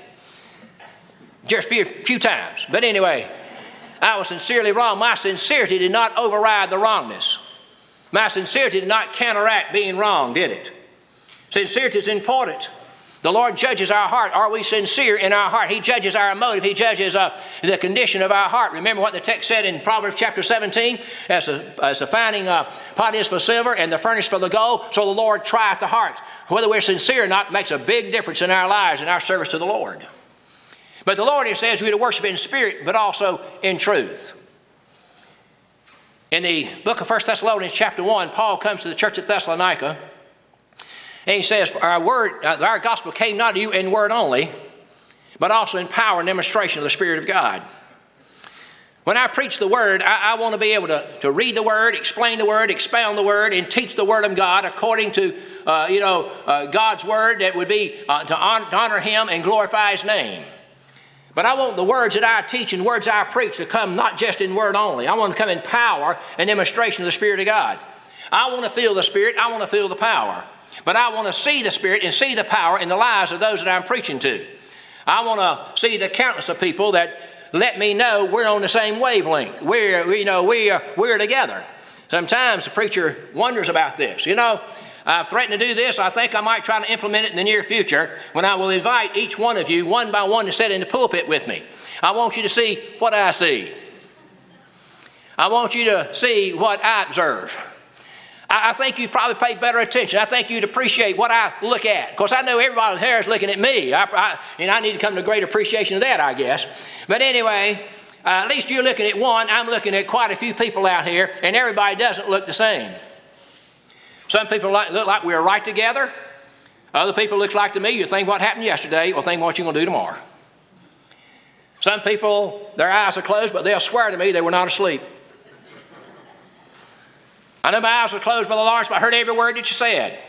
Speaker 1: Just a few, few times. But anyway, I was sincerely wrong. My sincerity did not override the wrongness. My sincerity did not counteract being wrong, did it? Sincerity is important. The Lord judges our heart. Are we sincere in our heart? He judges our motive. He judges uh, the condition of our heart. Remember what the text said in Proverbs chapter seventeen? As, a, as the finding uh, pot is for silver and the furnace for the gold, so the Lord trieth the heart. Whether we're sincere or not makes a big difference in our lives and our service to the Lord. But the Lord, He says, we're to worship in spirit, but also in truth. In the book of First Thessalonians chapter one, Paul comes to the church at Thessalonica, and he says, our word, uh, our gospel came not to you in word only, but also in power and demonstration of the Spirit of God. When I preach the word, I, I want to be able to, to read the word, explain the word, expound the word, and teach the word of God according to uh, you know, uh, God's word that would be uh, to, honor, to honor Him and glorify His name. But I want the words that I teach and words I preach to come not just in word only. I want them to come in power and demonstration of the Spirit of God. I want to feel the Spirit. I want to feel the power. But I want to see the Spirit and see the power in the lives of those that I'm preaching to. I want to see the countless of people that let me know we're on the same wavelength. We're, you know, we are, we're together. Sometimes the preacher wonders about this. You know, I've threatened to do this. I think I might try to implement it in the near future when I will invite each one of you, one by one, to sit in the pulpit with me. I want you to see what I see. I want you to see what I observe. I, I think you'd probably pay better attention. I think you'd appreciate what I look at. Of course, I know everybody here is looking at me. I, I, and I need to come to great appreciation of that, I guess. But anyway, uh, at least you're looking at one. I'm looking at quite a few people out here, and everybody doesn't look the same. Some people like, look like we're right together. Other people look like to me, you think what happened yesterday, or think what you're going to do tomorrow. Some people, their eyes are closed, but they'll swear to me they were not asleep. I know my eyes were closed, Brother Lawrence, but I heard every word that you said.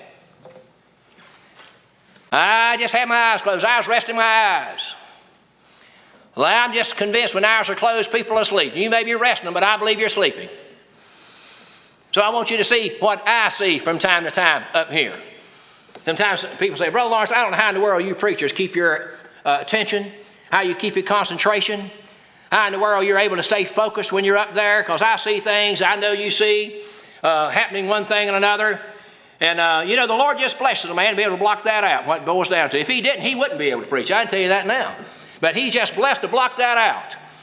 Speaker 1: I just had my eyes closed. I was resting my eyes. Well, I'm just convinced when eyes are closed, people are asleep. You may be resting them, but I believe you're sleeping. So I want you to see what I see from time to time up here. Sometimes people say, Brother Lawrence, I don't know how in the world you preachers keep your uh, attention, how you keep your concentration, how in the world you're able to stay focused when you're up there, because I see things I know you see uh, happening one thing and another. And, uh, you know, the Lord just blesses a man to be able to block that out, what it boils down to. If He didn't, he wouldn't be able to preach. I can tell you that now. But He's just blessed to block that out.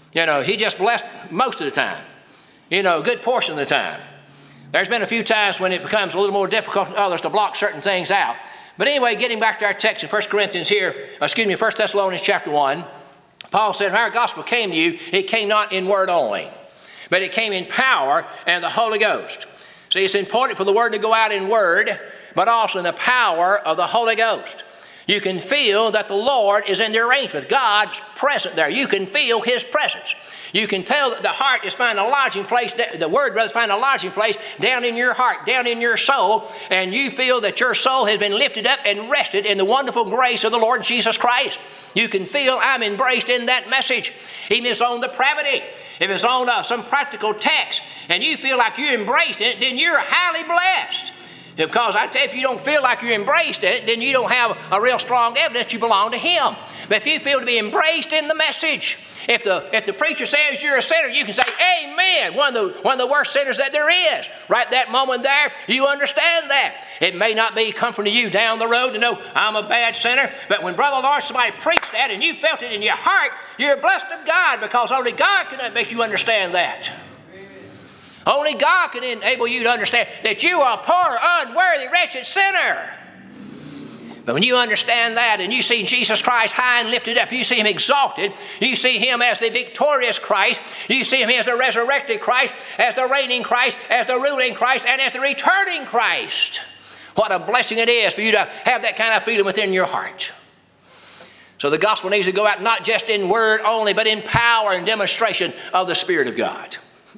Speaker 1: You know, he just blessed most of the time. You know, a good portion of the time. There's been a few times when it becomes a little more difficult than others to block certain things out. But anyway, getting back to our text in First Corinthians here, excuse me, First Thessalonians chapter one, Paul said, when our gospel came to you, it came not in word only, but it came in power and the Holy Ghost. See, it's important for the word to go out in word, but also in the power of the Holy Ghost. You can feel that the Lord is in the arrangement. God's present there. You can feel his presence. You can tell that the heart is finding a lodging place, the word brother is finding a lodging place down in your heart, down in your soul, and you feel that your soul has been lifted up and rested in the wonderful grace of the Lord Jesus Christ. You can feel I'm embraced in that message. Even if it's on depravity, if it's on uh, some practical text, and you feel like you're embraced in it, then you're highly blessed. Because I tell you, if you don't feel like you're embraced in it, then you don't have a real strong evidence you belong to him. But if you feel to be embraced in the message, if the, if the preacher says you're a sinner, you can say, amen, one of, the, one of the worst sinners that there is. Right that moment there, you understand that. It may not be comforting to you down the road to know I'm a bad sinner, but when Brother Lawrence, somebody preached that and you felt it in your heart, you're blessed of God, because only God can make you understand that. Only God can enable you to understand that you are a poor, unworthy, wretched sinner. But when you understand that and you see Jesus Christ high and lifted up, you see him exalted, you see him as the victorious Christ, you see him as the resurrected Christ, as the reigning Christ, as the ruling Christ, and as the returning Christ. What a blessing it is for you to have that kind of feeling within your heart. So the gospel needs to go out not just in word only, but in power and demonstration of the Spirit of God.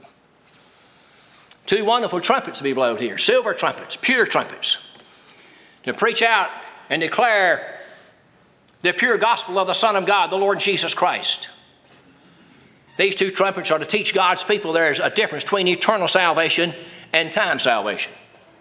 Speaker 1: Two wonderful trumpets to be blown here, silver trumpets, pure trumpets, to preach out and declare the pure gospel of the Son of God, the Lord Jesus Christ. These two trumpets are to teach God's people there is a difference between eternal salvation and time salvation.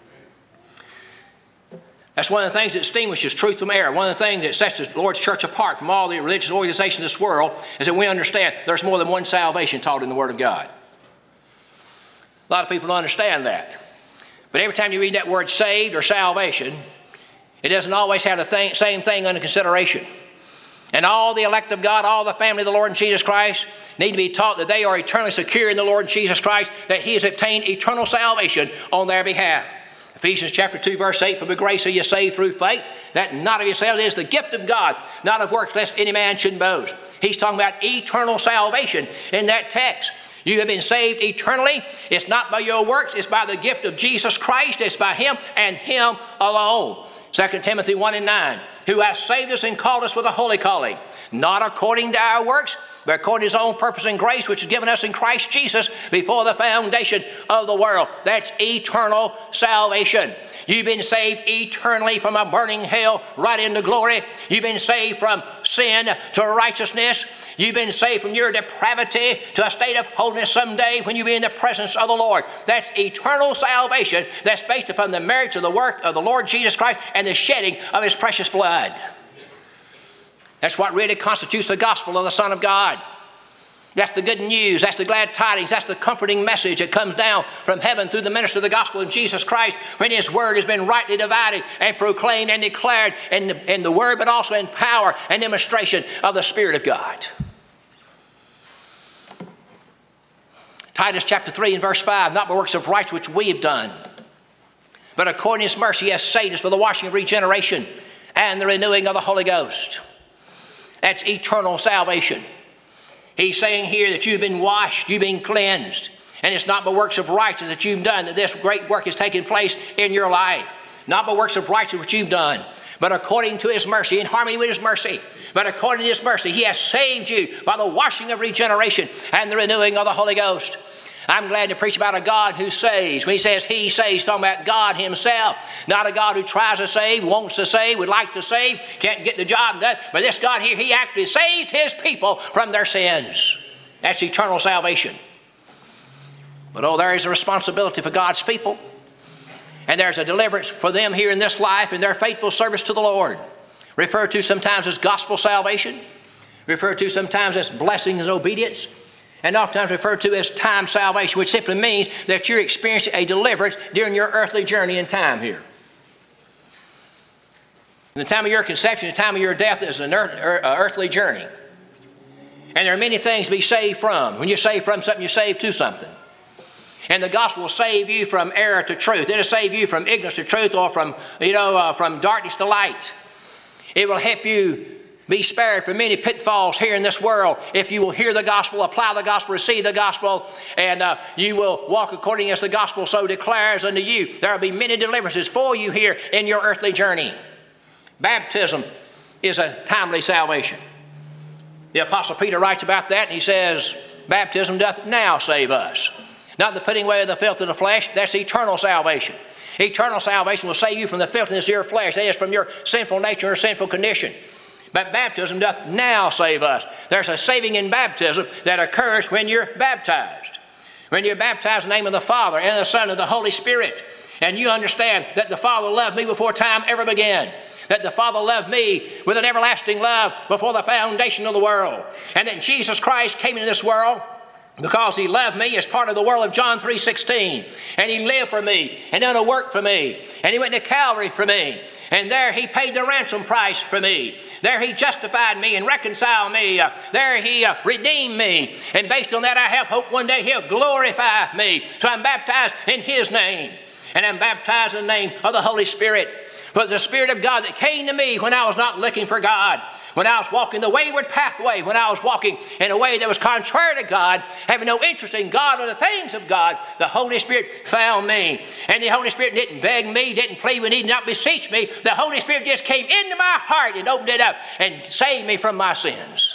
Speaker 1: That's one of the things that distinguishes truth from error. One of the things that sets the Lord's church apart from all the religious organizations of this world is that we understand there's more than one salvation taught in the Word of God. A lot of people don't understand that. But every time you read that word saved or salvation, it doesn't always have the thing, same thing under consideration. And all the elect of God, all the family of the Lord Jesus Christ, need to be taught that they are eternally secure in the Lord Jesus Christ, that he has obtained eternal salvation on their behalf. Ephesians chapter two, verse eight, for by grace are you saved through faith, that not of yourselves, it is the gift of God, not of works, lest any man should boast. He's talking about eternal salvation in that text. You have been saved eternally. It's not by your works. It's by the gift of Jesus Christ. It's by him and him alone. Second Timothy one and nine, who has saved us and called us with a holy calling, not according to our works, but according to his own purpose and grace, which is given us in Christ Jesus before the foundation of the world. That's eternal salvation. You've been saved eternally from a burning hell right into glory. You've been saved from sin to righteousness. You've been saved from your depravity to a state of holiness someday when you be in the presence of the Lord. That's eternal salvation that's based upon the merits of the work of the Lord Jesus Christ and the shedding of his precious blood. That's what really constitutes the gospel of the Son of God. That's the good news. That's the glad tidings. That's the comforting message that comes down from heaven through the minister of the gospel of Jesus Christ when his word has been rightly divided and proclaimed and declared in the, in the word, but also in power and demonstration of the Spirit of God. Titus chapter three and verse five, not by works of righteousness which we have done, but according to his mercy he has saved us by the washing of regeneration and the renewing of the Holy Ghost. That's eternal salvation. He's saying here that you've been washed, you've been cleansed, and it's not by works of righteousness that you've done that this great work has taken place in your life. Not by works of righteousness which you've done, but according to his mercy, in harmony with his mercy. But according to his mercy, he has saved you by the washing of regeneration and the renewing of the Holy Ghost. I'm glad to preach about a God who saves. When he says he saves, he's talking about God himself. Not a God who tries to save, wants to save, would like to save, can't get the job done. But this God here, he actually saved his people from their sins. That's eternal salvation. But oh, there is a responsibility for God's people. And there's a deliverance for them here in this life in their faithful service to the Lord. Referred to sometimes as gospel salvation. Referred to sometimes as blessings and obedience. And oftentimes referred to as time salvation, which simply means that you're experiencing a deliverance during your earthly journey in time here. And the time of your conception, the time of your death is an earth, earthly journey. And there are many things to be saved from. When you're saved from something, you're saved to something. And the gospel will save you from error to truth. It'll save you from ignorance to truth, or from, you know, uh, from darkness to light. It will help you be spared from many pitfalls here in this world if you will hear the gospel, apply the gospel, receive the gospel, and uh, you will walk according as the gospel so declares unto you. There will be many deliverances for you here in your earthly journey. Baptism is a timely salvation. The Apostle Peter writes about that, and he says, baptism doth now save us. Not the putting away of the filth of the flesh, that's eternal salvation. Eternal salvation will save you from the filthiness of your flesh, that is, from your sinful nature or sinful condition. But baptism doth now save us. There's a saving in baptism that occurs when you're baptized. When you're baptized in the name of the Father and the Son and the Holy Spirit. And you understand that the Father loved me before time ever began. That the Father loved me with an everlasting love before the foundation of the world. And that Jesus Christ came into this world because He loved me as part of the world of John three sixteen. And He lived for me and done a work for me. And He went to Calvary for me. And there He paid the ransom price for me. There He justified me and reconciled me. Uh, there He uh, redeemed me. And based on that, I have hope one day He'll glorify me. So I'm baptized in His name. And I'm baptized in the name of the Holy Spirit. But the Spirit of God that came to me when I was not looking for God, when I was walking the wayward pathway, when I was walking in a way that was contrary to God, having no interest in God or the things of God, the Holy Spirit found me. And the Holy Spirit didn't beg me, didn't plead with me, did not beseech me. The Holy Spirit just came into my heart and opened it up and saved me from my sins.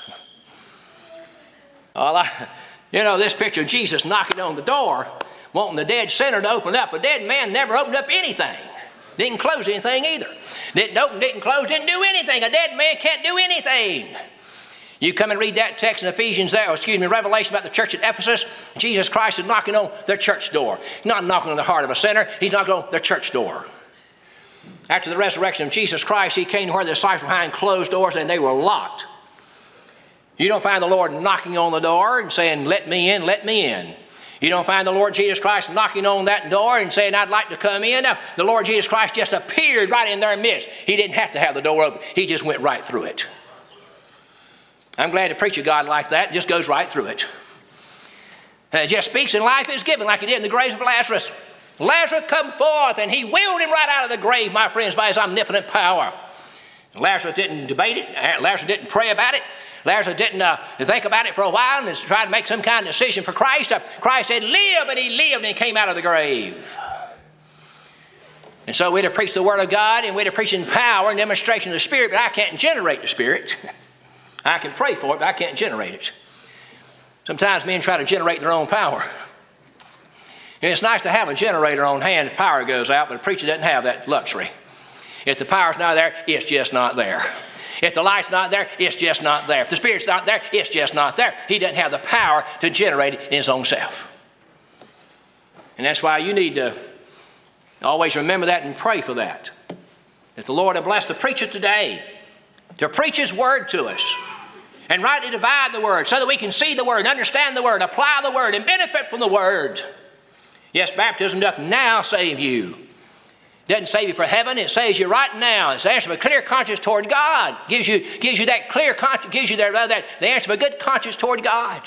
Speaker 1: Well, I, you know, this picture of Jesus knocking on the door, wanting the dead sinner to open up. A dead man never opened up anything. Didn't close anything either. Didn't open, didn't close, didn't do anything. A dead man can't do anything. You come and read that text in Ephesians there, or excuse me, Revelation about the church at Ephesus. Jesus Christ is knocking on their church door. He's not knocking on the heart of a sinner. He's knocking on their church door. After the resurrection of Jesus Christ, He came to where the disciples were behind closed doors and they were locked. You don't find the Lord knocking on the door and saying, let me in, let me in. You don't find the Lord Jesus Christ knocking on that door and saying, I'd like to come in. Now, the Lord Jesus Christ just appeared right in their midst. He didn't have to have the door open. He just went right through it. I'm glad to preach a God like that. It just goes right through it. And it just speaks and life is given like He did in the grave of Lazarus. Lazarus come forth, and He wheeled him right out of the grave, my friends, by His omnipotent power. Lazarus didn't debate it. Lazarus didn't pray about it. Lazarus didn't uh, think about it for a while and tried to make some kind of decision for Christ. Uh, Christ said, live, and He lived, and He came out of the grave. And so we're to preach the Word of God, and we're to preach in power and demonstration of the Spirit, but I can't generate the Spirit. I can pray for it, but I can't generate it. Sometimes men try to generate their own power. And it's nice to have a generator on hand if power goes out, but a preacher doesn't have that luxury. If the power's not there, it's just not there. If the light's not there, it's just not there. If the Spirit's not there, it's just not there. He doesn't have the power to generate it in His own self. And that's why you need to always remember that and pray for that. That the Lord will bless the preacher today to preach His Word to us and rightly divide the Word so that we can see the Word, understand the Word, apply the Word, and benefit from the Word. Yes, baptism doth now save you. It doesn't save you for heaven. It saves you right now. It's the answer of a clear conscience toward God. Gives you, gives you that clear conscience, gives you that, that, the answer of a good conscience toward God.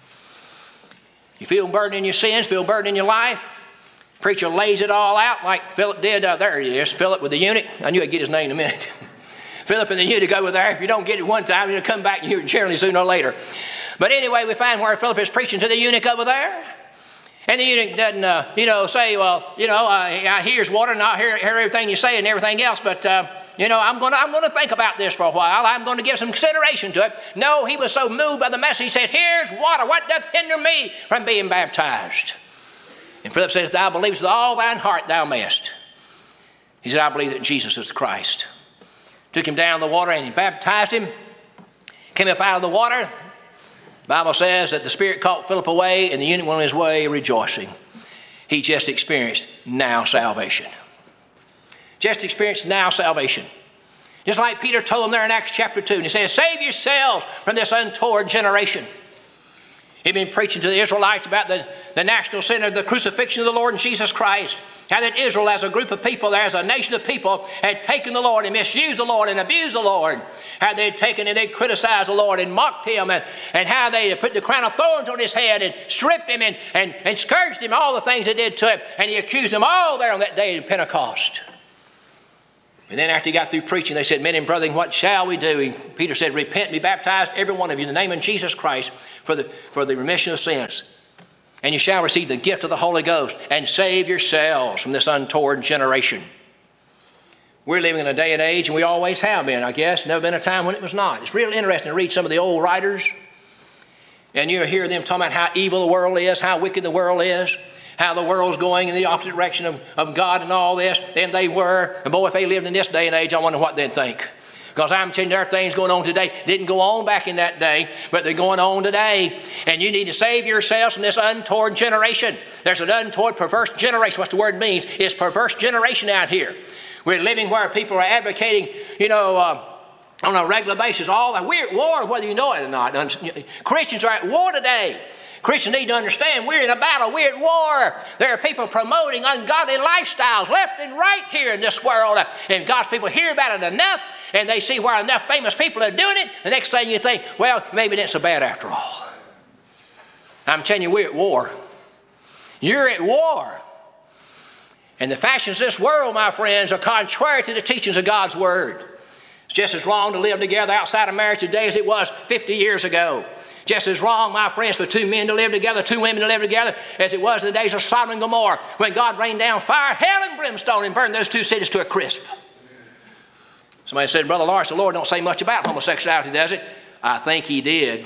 Speaker 1: You feel burdened in your sins, feel burdened in your life. Preacher lays it all out like Philip did. Uh, there he is, Philip with the eunuch. I knew I'd get his name in a minute. Philip and the eunuch go there. If you don't get it one time, you'll come back and hear it generally sooner or later. But anyway, we find where Philip is preaching to the eunuch over there. And the eunuch doesn't, uh, you know, say, well, you know, uh, I hear water and I hear, hear everything you say and everything else, but, uh, you know, I'm going to I'm gonna think about this for a while. I'm going to give some consideration to it. No, he was so moved by the message, he says, here's water. What doth hinder me from being baptized? And Philip says, thou believest with all thine heart thou mayest. He said, I believe that Jesus is the Christ. Took him down the water and he baptized him. Came up out of the water. The Bible says that the Spirit caught Philip away and the eunuch went on his way rejoicing. He just experienced now salvation. Just experienced now salvation. Just like Peter told them there in Acts chapter two. And he says, save yourselves from this untoward generation. He'd been preaching to the Israelites about the, the national sin of the crucifixion of the Lord Jesus Christ. How that Israel as a group of people, as a nation of people, had taken the Lord and misused the Lord and abused the Lord. How they had taken and they criticized the Lord and mocked him, and, and how they had put the crown of thorns on his head and stripped him and, and, and scourged him, all the things they did to him. And he accused them all there on that day in Pentecost. And then after he got through preaching, they said, men and brethren, what shall we do? And Peter said, repent and be baptized, every one of you, in the name of Jesus Christ, for the, for the remission of sins. And you shall receive the gift of the Holy Ghost, and save yourselves from this untoward generation. We're living in a day and age, and we always have been, I guess. Never been a time when it was not. It's really interesting to read some of the old writers, and you hear them talking about how evil the world is, how wicked the world is, how the world's going in the opposite direction of, of God and all this. And they were, and boy, if they lived in this day and age, I wonder what they'd think. Because I'm telling you, there are things going on today didn't go on back in that day, but they're going on today. And you need to save yourselves from this untoward generation. There's an untoward, perverse generation. What the word means is perverse generation out here. We're living where people are advocating, you know, uh, on a regular basis, all that. We're at war, whether you know it or not. Christians are at war today. Christians need to understand we're in a battle. We're at war. There are people promoting ungodly lifestyles left and right here in this world. And God's people hear about it enough, and they see where enough famous people are doing it. The next thing you think, well, maybe it ain't so bad after all. I'm telling you, we're at war. You're at war. And the fashions of this world, my friends, are contrary to the teachings of God's Word. It's just as wrong to live together outside of marriage today as it was fifty years ago. Just as wrong, my friends, for two men to live together, two women to live together, as it was in the days of Sodom and Gomorrah, when God rained down fire, hell, and brimstone and burned those two cities to a crisp. Somebody said, Brother Lawrence, the Lord don't say much about homosexuality, does it? I think he did.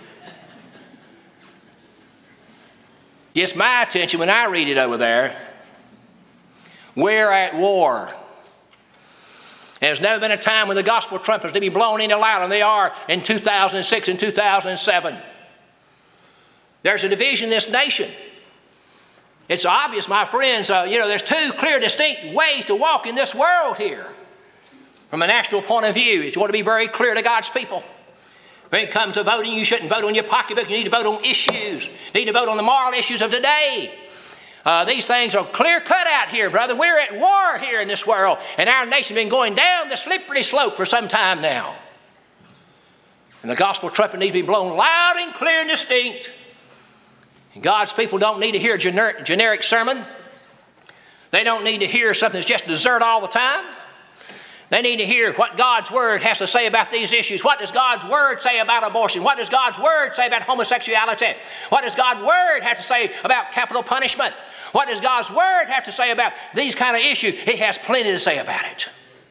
Speaker 1: Gets my attention when I read it over there. We're at war. There's never been a time when the gospel trumpets to be blown any louder than they are in two thousand six and two thousand seven. There's a division in this nation. It's obvious, my friends, uh, you know, there's two clear, distinct ways to walk in this world here. From a national point of view, you want to be very clear to God's people. When it comes to voting, you shouldn't vote on your pocketbook. You need to vote on issues. You need to vote on the moral issues of today. Uh, these things are clear cut out here, brother. We're at war here in this world, and our nation has been going down the slippery slope for some time now. And the gospel trumpet needs to be blown loud and clear and distinct. And God's people don't need to hear a generic, generic sermon. They don't need to hear something that's just dessert all the time. They need to hear what God's Word has to say about these issues. What does God's Word say about abortion? What does God's Word say about homosexuality? What does God's Word have to say about capital punishment? What does God's Word have to say about these kind of issues? It has plenty to say about it.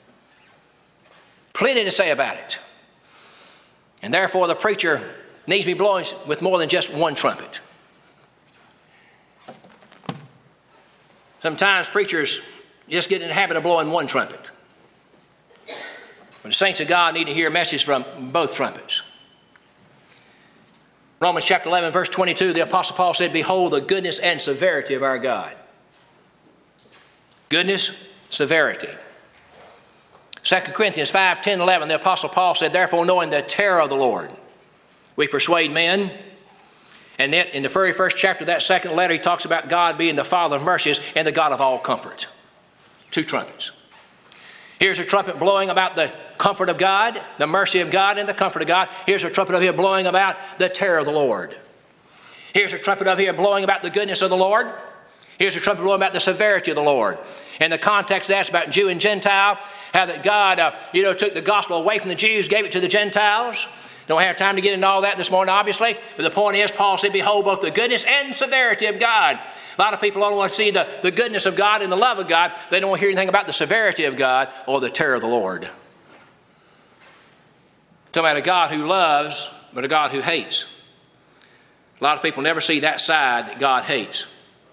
Speaker 1: Plenty to say about it. And therefore the preacher needs to be blowing with more than just one trumpet. Sometimes preachers just get in the habit of blowing one trumpet. But the saints of God need to hear a message from both trumpets. Romans chapter eleven, verse twenty-two, the Apostle Paul said, behold the goodness and severity of our God. Goodness, severity. Second Corinthians five, ten, eleven, the Apostle Paul said, therefore knowing the terror of the Lord, we persuade men. And then in the very first chapter of that second letter, he talks about God being the Father of mercies and the God of all comfort. Two trumpets. Here's a trumpet blowing about the comfort of God, the mercy of God, and the comfort of God. Here's a trumpet over here blowing about the terror of the Lord. Here's a trumpet over here blowing about the goodness of the Lord. Here's a trumpet blowing about the severity of the Lord. And the context that's about Jew and Gentile, how that God, uh, you know, took the gospel away from the Jews, gave it to the Gentiles. Don't have time to get into all that this morning, obviously. But the point is, Paul said, behold, both the goodness and severity of God. A lot of people don't want to see the, the goodness of God and the love of God. They don't want to hear anything about the severity of God or the terror of the Lord. Talking about a God who loves, but a God who hates. A lot of people never see that side that God hates.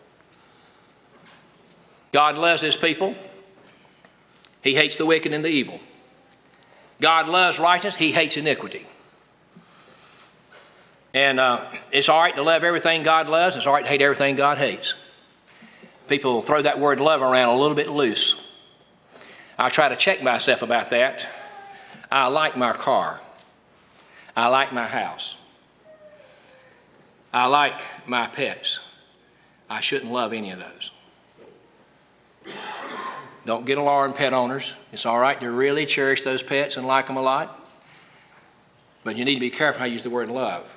Speaker 1: God loves his people. He hates the wicked and the evil. God loves righteousness. He hates iniquity. And uh, it's all right to love everything God loves. It's all right to hate everything God hates. People throw that word love around a little bit loose. I try to check myself about that. I like my car. I like my house. I like my pets. I shouldn't love any of those. Don't get alarmed, pet owners. It's all right to really cherish those pets and like them a lot. But you need to be careful how you use the word love.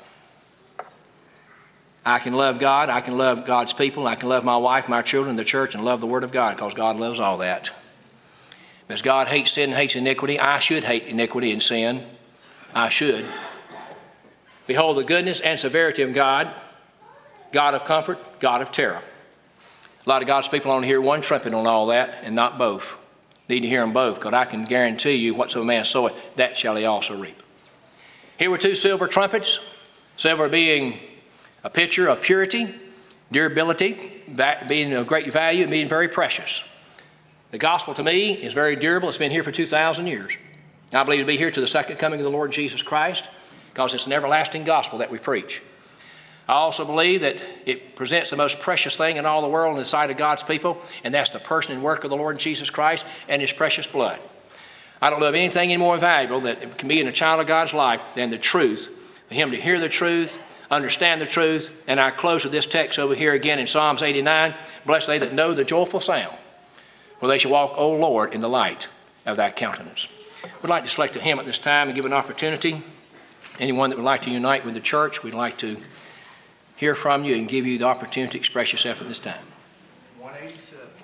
Speaker 1: I can love God, I can love God's people, I can love my wife, my children, the church, and love the Word of God, because God loves all that. As God hates sin and hates iniquity, I should hate iniquity and sin. I should. Behold the goodness and severity of God, God of comfort, God of terror. A lot of God's people only hear one trumpet on all that and not both. Need to hear them both, because I can guarantee you whatsoever man soweth, that shall he also reap. Here were two silver trumpets, silver being a picture of purity, durability, being of great value, and being very precious. The gospel to me is very durable. It's been here for two thousand years. I believe it'll be here to the second coming of the Lord Jesus Christ, because it's an everlasting gospel that we preach. I also believe that it presents the most precious thing in all the world in the sight of God's people, and that's the person and work of the Lord Jesus Christ and His precious blood. I don't love anything any more valuable that can be in a child of God's life than the truth, for him to hear the truth, understand the truth. And I close with this text over here again in Psalms eighty-nine. Blessed they that know the joyful sound, for they shall walk, O Lord, in the light of thy countenance. We'd like to select a hymn at this time and give an opportunity. Anyone that would like to unite with the church, we'd like to hear from you and give you the opportunity to express yourself at this time.
Speaker 2: one eighty-seven.